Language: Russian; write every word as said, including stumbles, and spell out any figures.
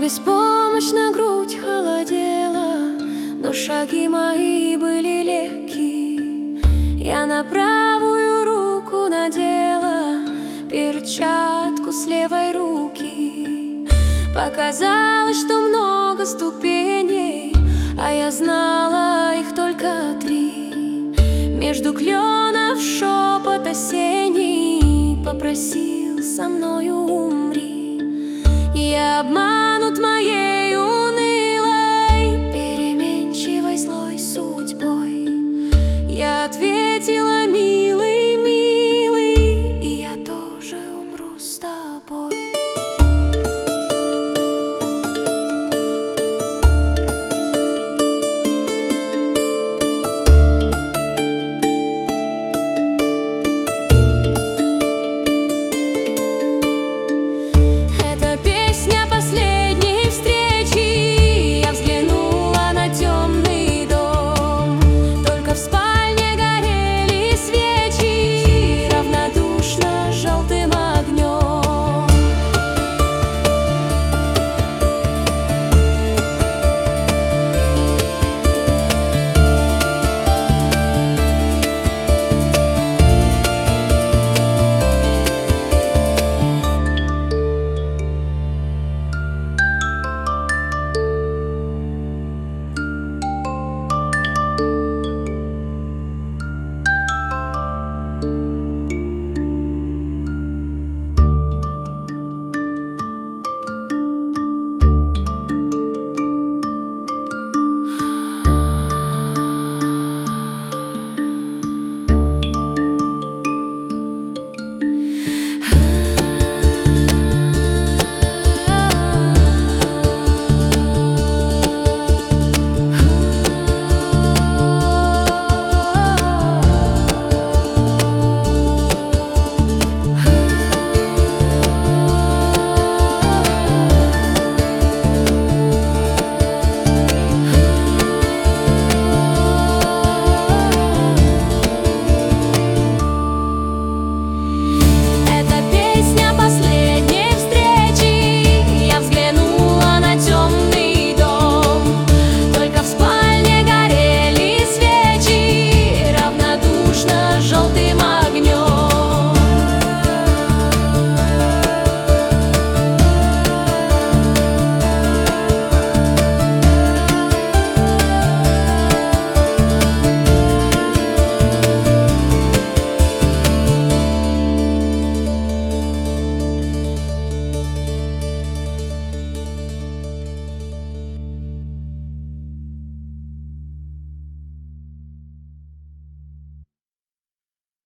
беспомощно грудь холодела, но шаги мои были легки. Я на правую руку надела перчатку с левой руки. Показалось, что много ступеней, а я знала их только три. Между кленов шепот осенний попросил: со мною умри. Я обманывала